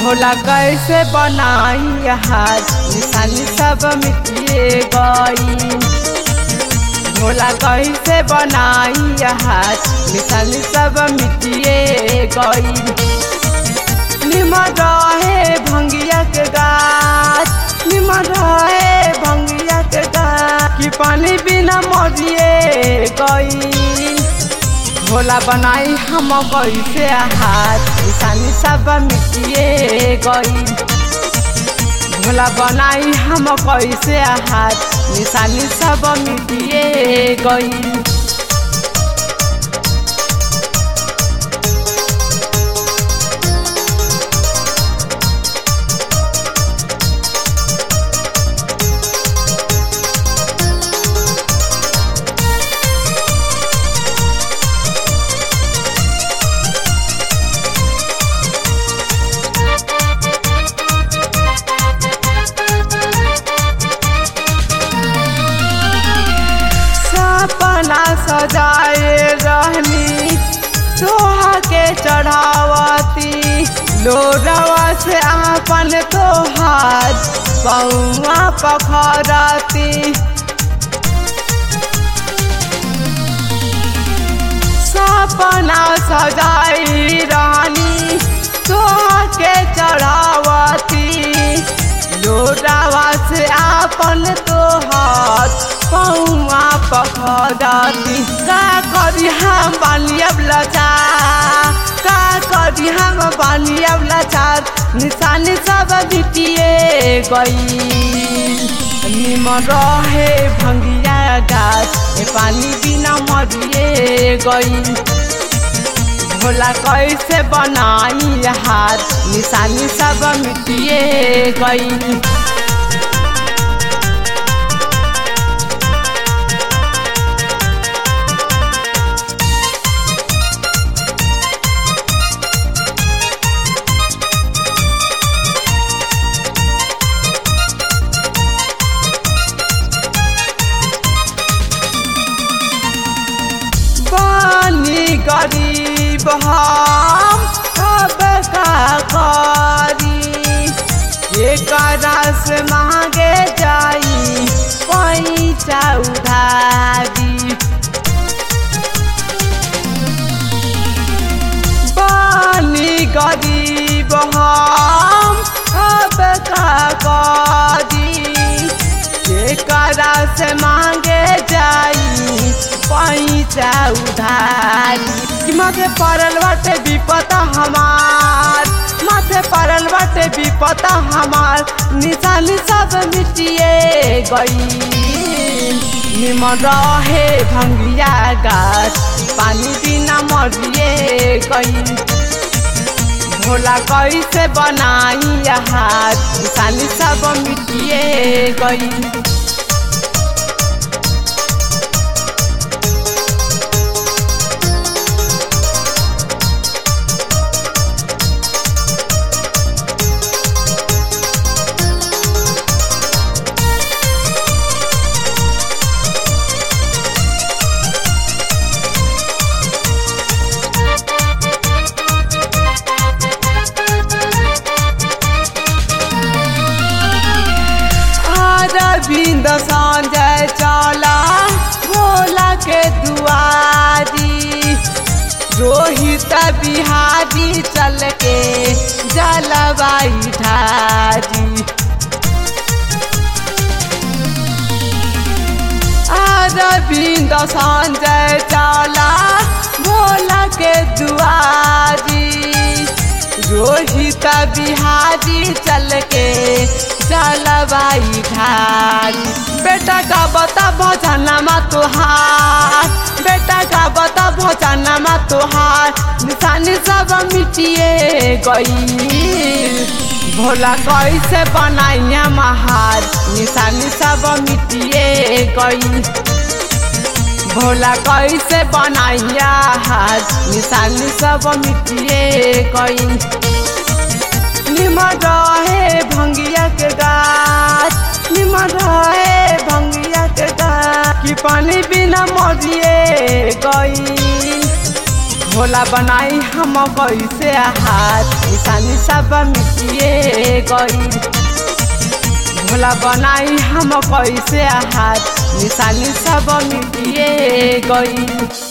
भोला कैसे बनाई हाथ निशानी सब मिटिए गई। भोला कैसे बनाई हाथ निशानी सब मिटिए गई। निमन रहे भंगिया के गाछ, निमन रहे भंगिया के गाछ कि पानी बिना मरिए गई। भोला बनाई हम कैसे हाथ निशानी सब मिटिए गई। भोला बनाई हम कैसे हाथ निशानी सब मिटिए गई। सपना सजाए रहनी सोहा के चढ़ावती, लोरवा से आपन तोहार पौआ पखरती। सपना सजाई रहनी सोहा के चढ़ावती, लोरवा से आपन तोहार पौआ पखरती। का करी हम बानी अब लाचार, का करी हम बानी अब लाचार निशानी सब मिटिए गई। निमन रहे भंगिया गाछ पानी बिना मरिए गई। भोला कैसे बनाई हाथ निशानी सब मिटिए गई। गरीब हम अब का करी, एक रस मांगे जाई पैसा उधारी। बानी गरीब हम अब का करी, एक रस मांगे जाई पैसा उधारी। माथे पड़ल बाटे विपत हमार, माथे पड़ल बाटे विपत हमार निशानी सब मिटिए गई। निमन रहे भंगिया गाछ पानी बिना मरिए गई। भोला कैसे बनाई हाथ निशानी सब मिटिए गई। अरविंद संजय चला भोला के दुआरी, रोहित बिहारी चल के जलवाई ढारी। अरविंद संजय चला भोला के दुआरी, रोहित बिहारी चल के जलवाई ढारी। बेटा का बता भजनमा तोहार, बेटा का बता भजनमा तोहार निशानी सब मिटिए गई। भोला कैसे बनाइया महार निशानी सब मिटिए गई। भोला कैसे बनाइया हाथ निशानी सब मिटिए गई। निमन रहे भंगिया के गाछ, निमन रहे भंगिया के गाछ कि पानी बिना मरिए गई। भोला बनाई हम कैसे हाथ निशानी सब मिटिए गई। भोला बनाई हम कैसे हाथ निशानी सब मिटिए गई।